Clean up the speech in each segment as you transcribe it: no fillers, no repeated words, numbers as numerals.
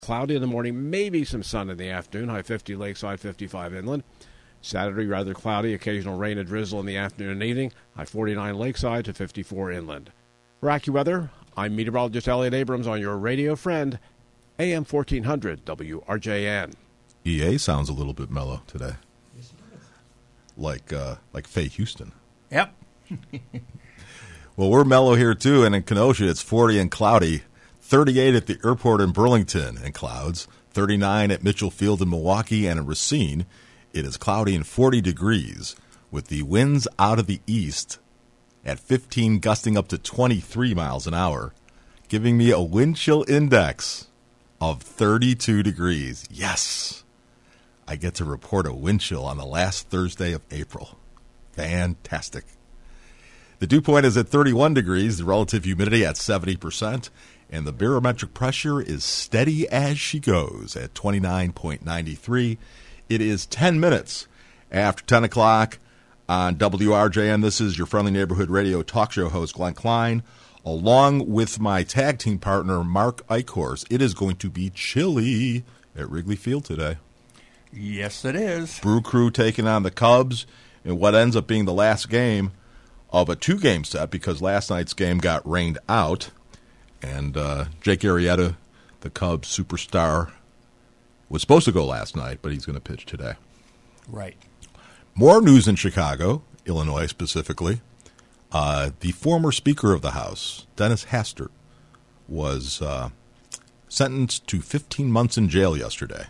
Cloudy in the morning, maybe some sun in the afternoon, high 50 lakeside, 55 inland. Saturday, rather cloudy, occasional rain and drizzle in the afternoon and evening, high 49 lakeside to 54 inland. For AccuWeather, I'm meteorologist Elliot Abrams on your radio friend, AM 1400 WRJN. EA sounds a little bit mellow today. Like Faye Houston. Yep. Well, we're mellow here, too, and in Kenosha, it's 40 and cloudy. 38 at the airport in Burlington and clouds. 39 at Mitchell Field in Milwaukee, and in Racine, it is cloudy and 40 degrees, with the winds out of the east at 15 gusting up to 23 miles an hour, giving me a wind chill index of 32 degrees. Yes! I get to report a wind chill on the last Thursday of April. Fantastic. The dew point is at 31 degrees, the relative humidity at 70%, and the barometric pressure is steady as she goes at 29.93. It is 10 minutes after 10 o'clock on WRJN. This is your friendly neighborhood radio talk show host, Glenn Klein, along with my tag team partner, Mark Eichhorst. It is going to be chilly at Wrigley Field today. Yes, it is. Brew Crew taking on the Cubs in what ends up being the last game of a two-game set because last night's game got rained out. And Jake Arrieta, the Cubs superstar, was supposed to go last night, but he's going to pitch today. Right. More news in Chicago, Illinois specifically. The former Speaker of the House, Dennis Hastert, was sentenced to 15 months in jail yesterday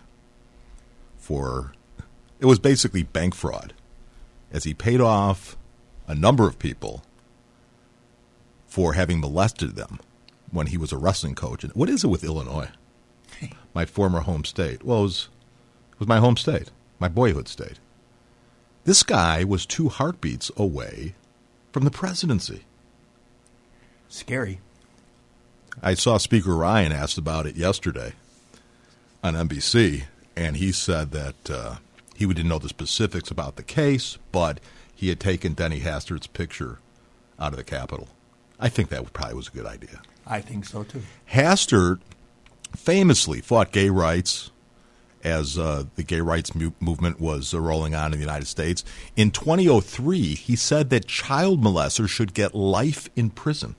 it was basically bank fraud, as he paid off a number of people for having molested them when he was a wrestling coach. And what is it with Illinois? My former home state. Well, it was my home state, my boyhood state. This guy was 2 heartbeats away from the presidency. Scary. I saw Speaker Ryan asked about it yesterday on NBC, and he said that he didn't know the specifics about the case, but he had taken Denny Hastert's picture out of the Capitol. I think that probably was a good idea. I think so, too. Hastert famously fought gay rights as the gay rights movement was rolling on in the United States. In 2003, he said that child molesters should get life in prison.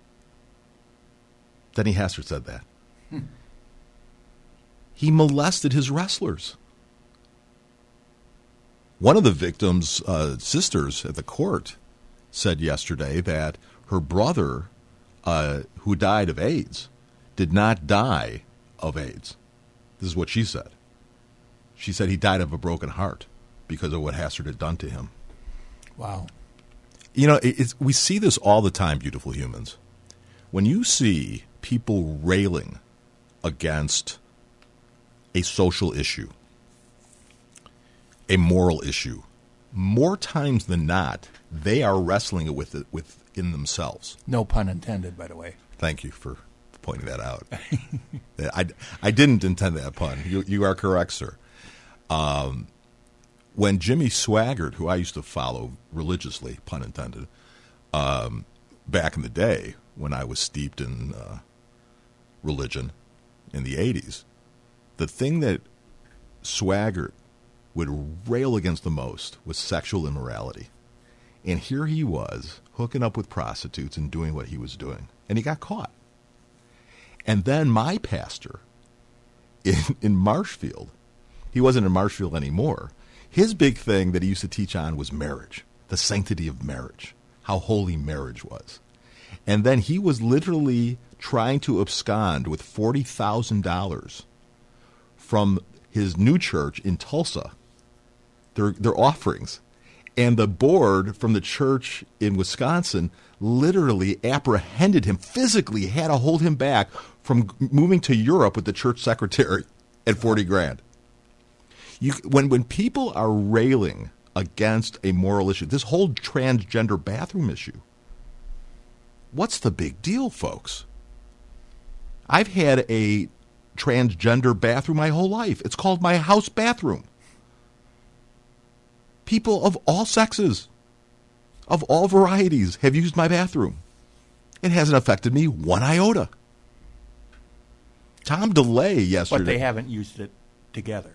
Denny Hastert said that. He molested his wrestlers. One of the victims' sisters at the court said yesterday that her brother, who died of AIDS, did not die of AIDS. This is what she said. She said he died of a broken heart because of what Hastert had done to him. Wow. You know, we see this all the time, beautiful humans. When you see people railing against a social issue, a moral issue, more times than not, they are wrestling within themselves. No pun intended, by the way. Thank you for pointing that out. I didn't intend that pun. You are correct, sir. When Jimmy Swaggart, who I used to follow religiously, pun intended, back in the day when I was steeped in religion in the 80s, the thing that Swaggart would rail against the most was sexual immorality. And here he was hooking up with prostitutes and doing what he was doing. And he got caught. And then my pastor in Marshfield, he wasn't in Marshfield anymore. His big thing that he used to teach on was marriage, the sanctity of marriage, how holy marriage was. And then he was literally trying to abscond with $40,000 from his new church in Tulsa, their offerings. And the board from the church in Wisconsin literally apprehended him, physically had to hold him back from moving to Europe with the church secretary at $40,000. When people are railing against a moral issue, this whole transgender bathroom issue, what's the big deal, folks? I've had a transgender bathroom my whole life. It's called my house bathroom. People of all sexes, of all varieties, have used my bathroom. It hasn't affected me one iota. Tom DeLay yesterday. But they haven't used it together.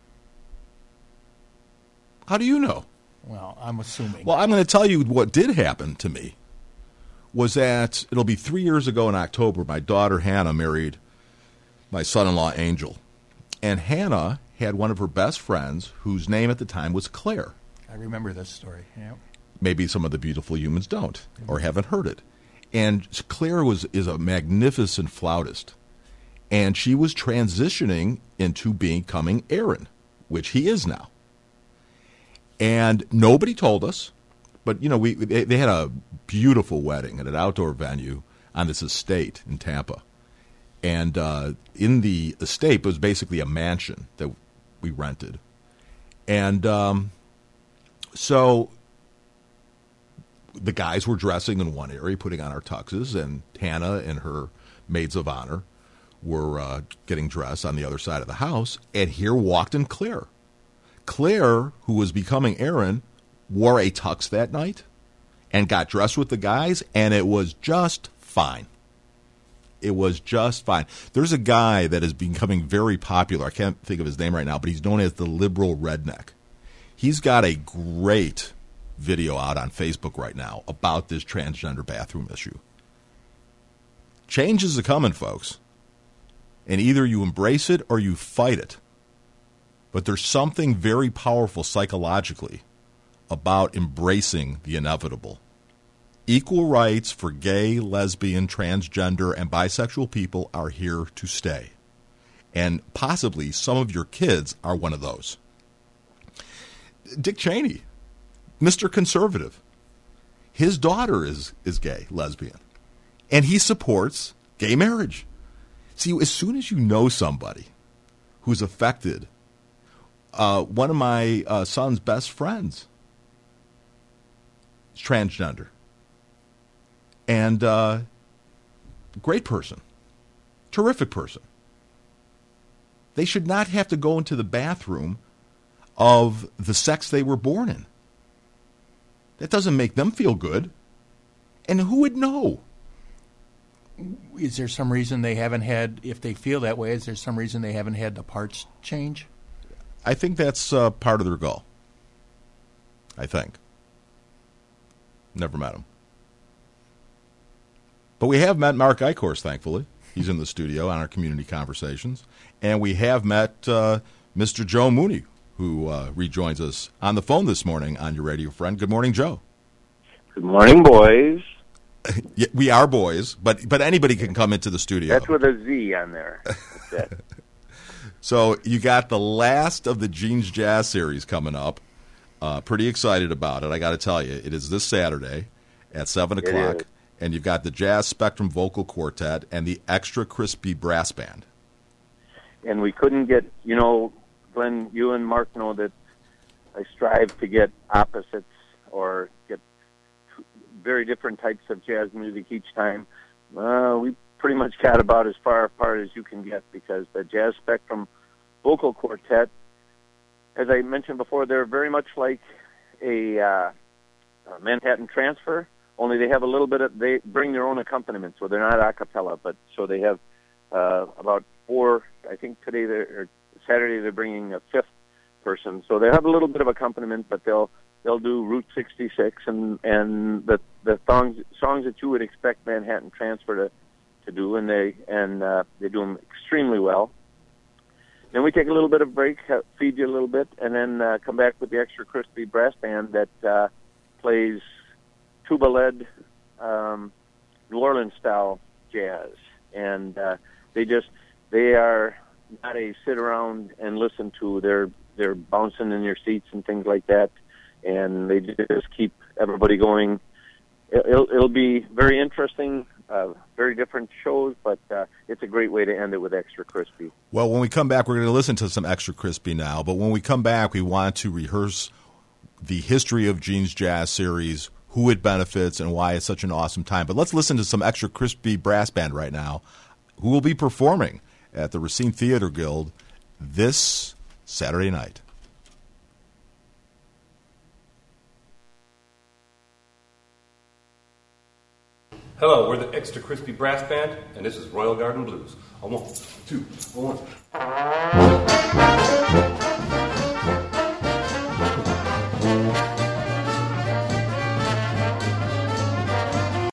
How do you know? Well, I'm assuming. Well, I'm going to tell you what did happen to me was that it'll be 3 years ago in October, my daughter Hannah married my son-in-law Angel. And Hannah had one of her best friends whose name at the time was Claire. I remember this story. Yeah. Maybe some of the beautiful humans don't or haven't heard it. And Claire is a magnificent flautist. And she was transitioning into becoming Aaron, which he is now. And nobody told us, but they had a beautiful wedding at an outdoor venue on this estate in Tampa. And in the estate, it was basically a mansion that we rented. And so the guys were dressing in one area, putting on our tuxes, and Hannah and her maids of honor were getting dressed on the other side of the house. And here walked in Claire. Claire, who was becoming Aaron, wore a tux that night and got dressed with the guys, and it was just fine. It was just fine. There's a guy that is becoming very popular. I can't think of his name right now, but he's known as the Liberal Redneck. He's got a great video out on Facebook right now about this transgender bathroom issue. Change is a-coming, folks. And either you embrace it or you fight it. But there's something very powerful psychologically about embracing the inevitable. Equal rights for gay, lesbian, transgender, and bisexual people are here to stay. And possibly some of your kids are one of those. Dick Cheney, Mr. Conservative, his daughter is gay, lesbian, and he supports gay marriage. See, as soon as you know somebody who's affected, one of my son's best friends is transgender. And great person, terrific person. They should not have to go into the bathroom of the sex they were born in. That doesn't make them feel good. And who would know? Is there some reason they haven't had, if they feel that way, is there some reason they haven't had the parts change? I think that's part of their goal. I think. Never met him. But we have met Mark Eichhorst, thankfully. He's in the studio on our community conversations. And we have met Mr. Joe Mooney, who rejoins us on the phone this morning on your radio friend. Good morning, Joe. Good morning, boys. Yeah, we are boys, but anybody can come into the studio. That's with a Z on there. That's it. So you got the last of the Gene's Jazz series coming up. Pretty excited about it. I got to tell you, it is this Saturday at 7 o'clock. And you've got the Jazz Spectrum Vocal Quartet and the Extra Crispy Brass Band. And we couldn't get, Glenn, you and Mark know that I strive to get opposites or get very different types of jazz music each time. We pretty much got about as far apart as you can get because the Jazz Spectrum Vocal Quartet, as I mentioned before, they're very much like a Manhattan Transfer, only they have a little bit of, they bring their own accompaniment, so they're not a cappella, but so they have about four, I think today, or Saturday, they're bringing a fifth person, so they have a little bit of accompaniment, but they'll do Route 66 and the songs that you would expect Manhattan Transfer to do, and they do them extremely well. Then we take a little bit of break, feed you a little bit, and then come back with the Extra Crispy Brass Band that plays tuba-led New Orleans-style jazz. And they are not a sit around and listen to. They're bouncing in your seats and things like that, and they just keep everybody going. It'll be very interesting, very different shows, but it's a great way to end it with Extra Crispy. Well, when we come back, we're going to listen to some Extra Crispy now, but when we come back, we want to rehearse the history of Gene's Jazz series, who it benefits, and why it's such an awesome time. But let's listen to some Extra Crispy Brass Band right now, who will be performing at the Racine Theater Guild this Saturday night. Hello, we're the Extra Crispy Brass Band, and this is Royal Garden Blues. A 1, 2, 1.